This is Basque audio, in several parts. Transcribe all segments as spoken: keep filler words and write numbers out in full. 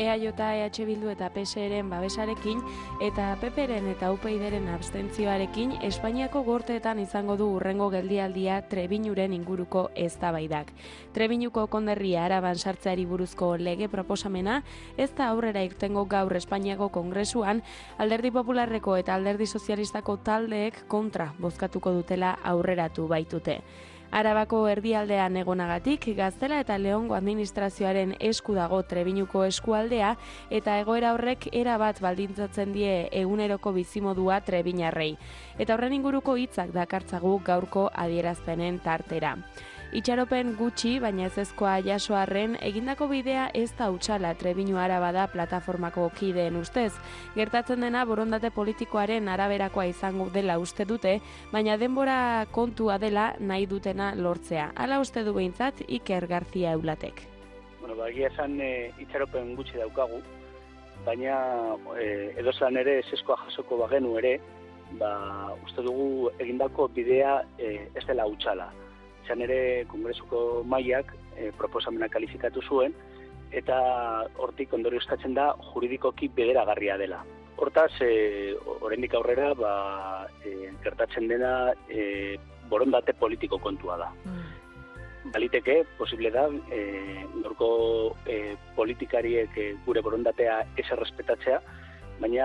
E A J, E H Bildu eta P S Eren babesarekin eta P Pren eta U P Yren abstentzioarekin Espainiako gorteetan izango du hurrengo geldialdia Trebiñuren inguruko eztabaidak. Trebiñuko konderria Araban sartzeari buruzko lege proposamena ez da aurrera irtengo gaur Espainiako Kongresuan, Alderdi Popularreko eta Alderdi Sozialistako taldeek kontra bozkatuko dutela aurreratu baitute. Arabako erdialdean egonagatik, Gaztela eta Leongo administrazioaren esku dago Trebiñuko eskualdea eta egoera horrek erabat baldintzatzen die eguneroko bizimodua trebiñarrei. Eta horren inguruko hitzak dakartzagu gaurko adierazpenen tartera. Itxaropen gutxi, baina ezezkoa jasoarren, egindako bidea ez da hutsala Trebiñu Araba da plataformako kideen ustez. Gertatzen dena borondate politikoaren araberakoa izango dela uste dute, baina denbora kontua dela nahi dutena lortzea. Hala uste du behintzat Iker García Eulatek. Bueno, ba, egia esan e, itxaropen gutxi daukagu, baina e, edozelan ere ezezkoa jasoko bagenu ere, ba, uste dugu egindako bidea e, ez dela hutsala. Izan ere Kongresuko mailak e, proposamena kalifikatu zuen eta hortik ondorioztatzen da juridikoki bideragarria dela. Hortaz, e, oraindik aurrera ba, e, gertatzen dena e, borondate politiko kontua da. Mm. Baliteke, posible da, e, gaurko e, politikariek e, gure borondatea ez errespetatzea, baina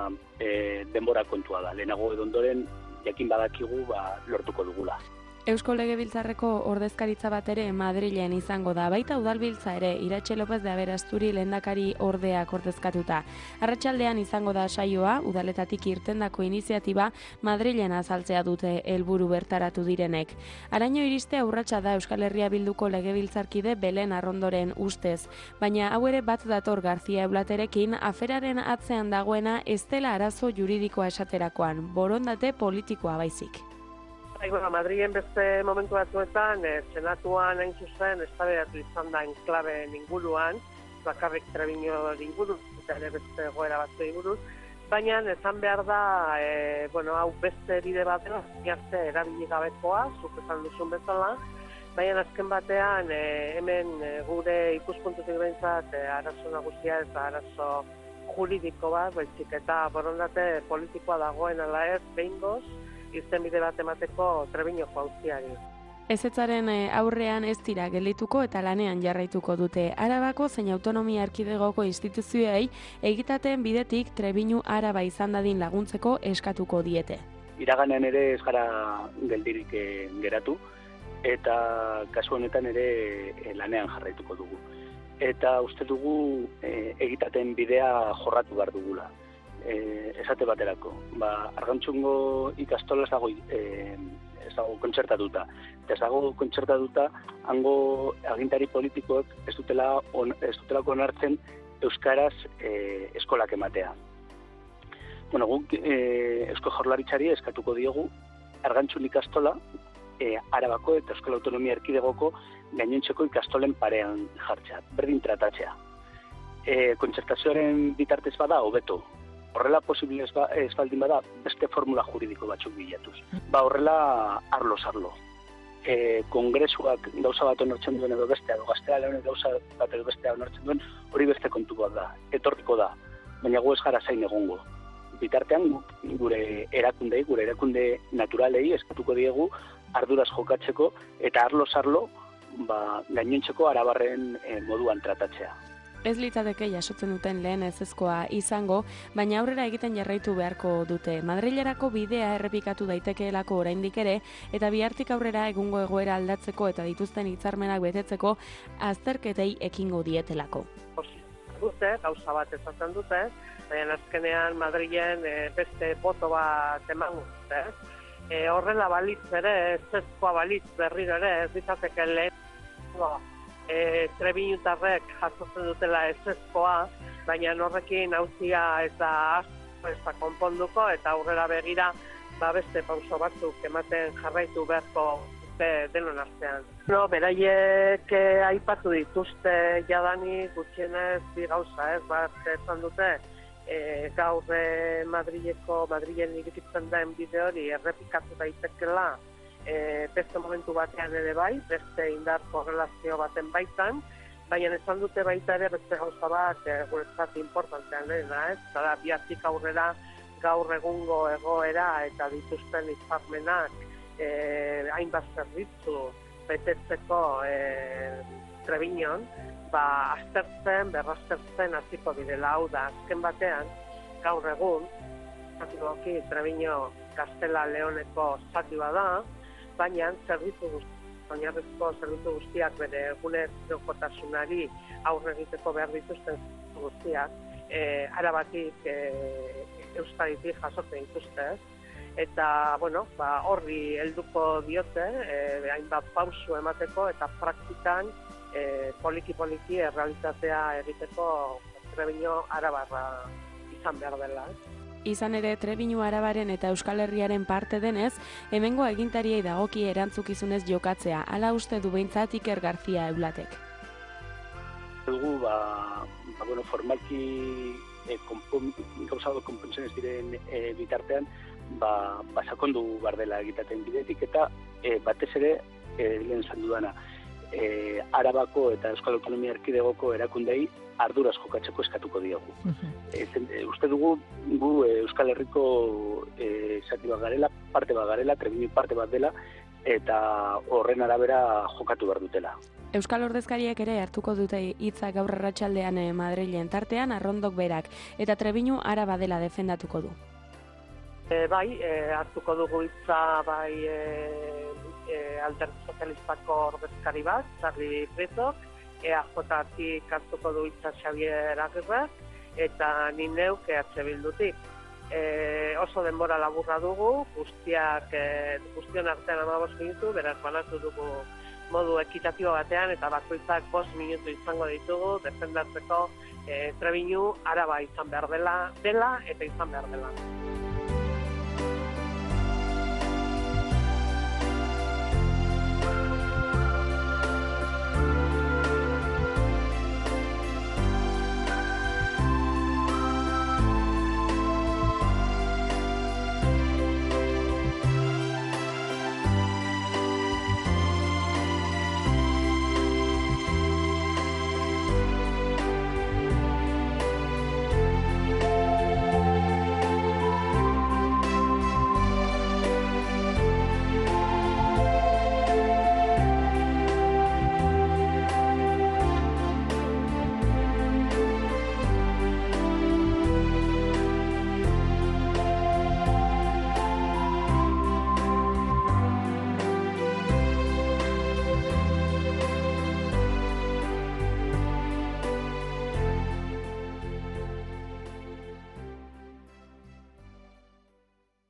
e, denbora kontua da. Lehenago edo ondoren jakin badakigu ba, lortuko dugula. Eusko Legebiltzarreko ordezkaritza bat ere Madrilen izango da, baita udalbiltza ere Iratxe López de Aberasturi lehendakari ordeak ordezkatuta. Arratsaldean izango da saioa, udaletatik irtendako iniziatiba Madrilen azaltzea dute helburu bertaratu direnek. Araño iristea urratsa da Euskal Herria Bilduko legebiltzarkide Belen Arrondoren ustez, baina hau ere bat dator García Eulaterekin aferaren atzean dagoena ez dela arazo juridikoa esaterakoan, borondate politikoa baizik. Bueno, Madrilen beste momentu batzuetan, eh, senatuan hain zuzen, eztabaidatu izan da enklaben inguruan, bakarrik Trebiño inguru, eta ere beste egoera batzu inguru, baina esan behar da, eh, bueno, hau beste bide batera, arte erabili gabekoa, zuk esan duzun bezala, baina azken batean, eh, hemen eh, gure ikuspuntutik behintzat, eh, arazo nagusia ez da arazo juridiko bat, baizik eta borondate politikoa dagoen ala ez, behingoz, irtenbide bat emateko Trebiñoko auziari. Ezetzaren aurrean ez dira geldituko eta lanean jarraituko dute. Arabako zein autonomia erkidegoko instituzioei egitateen bidetik Trebiñu Araba izan dadin laguntzeko eskatuko diete. Iraganean ere ez gara geldirik geratu eta kasu honetan ere lanean jarraituko dugu. Eta uste dugu egitateen bidea jorratu behar dugula. Eh, esate baterako. Ba, Argantxungo ikastola ez dago, eh, ez dago kontzertatuta. Eta ez dago kontzertatuta, hango agintari politikoek ez dutela on, ez dutelako onartzen euskaraz eh, eskolak ematea. Bueno, guk eh, Eusko Jaurlaritzari eskatuko diogu Argantxun ikastola eh, Arabako eta Euskal Autonomia Erkidegoko gainontzeko ikastolen parean jartzea, berdin tratatzea. Eh, kontzertazioaren bitartez bada hobeto. Horrela posible ez baldin bada beste formula juridiko batzuk bilatuz. Ba horrela arlo-arlo. E, kongresuak gauza bat onartzen duen edo bestea, edo Gaztea Leonek gauza bat edo bestea onartzen duen, hori beste kontu bat da, etorriko da, baina gu ez gara zain egongo. Bitartean gure erakundei, gure erakunde naturalei eskatuko diegu arduraz jokatzeko eta arlo-arlo ba, gainontzeko arabarren e, moduan tratatzea. Ez litzateke jasotzen duten lehen ezezkoa izango, baina aurrera egiten jarraitu beharko dute. Madrilerako bidea errepikatu daitekeelako oraindik ere, eta bihartik aurrera egungo egoera aldatzeko eta dituzten hitzarmenak betetzeko azterketei ekingo dietelako. Dute, gauza bat esaten dute, baina azkenean Madrilen e, beste boto bat eman dute. E, horrela balitz ere, ezezkoa balitz berriro ere, ez ditzateke lehen E, Trebiñutarrek jasotzen dutela ezezkoa, baina horrekin auzia ez da asko ez da konponduko eta aurrera begira ba beste pauso batzuk ematen jarraitu beharko dute denon artean. No, beraiek eh, aipatu dituzte jadani gutxienez bi gauza, ez, bat esan dute e, gaur e, Madrileko, Madrilen irikitzen den bide hori errepikatu daitekela e, beste momentu batean ere bai, beste indar korrelazio baten baitan, Baina esan dute baita ere beste gauza bat e, guretzat importantean dena, ez? Eta da, bihartik aurrera gaur egungo egoera eta dituzten hitzarmenak e, hainbat zerbitzu betetzeko e, Trebiñon, ba, aztertzen, berraztertzen hasiko direla. Hau da, azken batean, gaur egun, zatikoki Trebiño Gaztela Leoneko zati bada, baina zerbitzu guztiak, oinarrizko zerbitzu guztiak bere egunerokotasunari aurre egiteko behar dituzten guztiak, e, Arabatik, e, Euskaditik jasotzen dituzte, eta, bueno, ba, horri helduko diote, e, hainbat pausu emateko eta praktikan e, poliki-poliki errealitatea egiteko Trebiño Arabarra izan behar dela. Eh? Izan ere, Trebiñu Arabaren eta Euskal Herriaren parte denez, hemengo agintariei dagoki erantzukizunez jokatzea, hala uste du behintzat Iker García Eulatek. Dugu, ba, ba bueno, formalki e, gauzado konpontzen ez diren e, bitartean, ba, ba sakondu behar dela egitaten bidetik, eta e, batez ere, e, lehen esan dudana, e, Arabako eta Euskal Autonomia Erkidegoko erakundei arduraz jokatzeko eskatuko diogu. Uh-huh. e, e, uste dugu, gu e, Euskal Herriko e, zati bat garela, parte bat garela, Trebiñu parte bat dela, eta horren arabera jokatu behar dutela. Euskal ordezkariek ere hartuko dute hitza gaur arratsaldean Madrilen, tartean Arrondok berak, eta Trebiñu Araba dela defendatuko du. E, bai, e, hartuko dugu hitza bai e, e, Alderdi Sozialistako ordezkari bat, Sarri Pretok, E A J-tik hartuko du hitza Xabier Agirrek, eta ni neuk E H Bildutik. E, oso denbora laburra dugu, guztiak, e, guztion artean hamabost minutu, beraz banatu dugu modu ekitatibo batean, eta bakoitzak bost minutu izango ditugu, defendatzeko e, Trebiñu Araba izan behar dela, dela eta izan behar dela.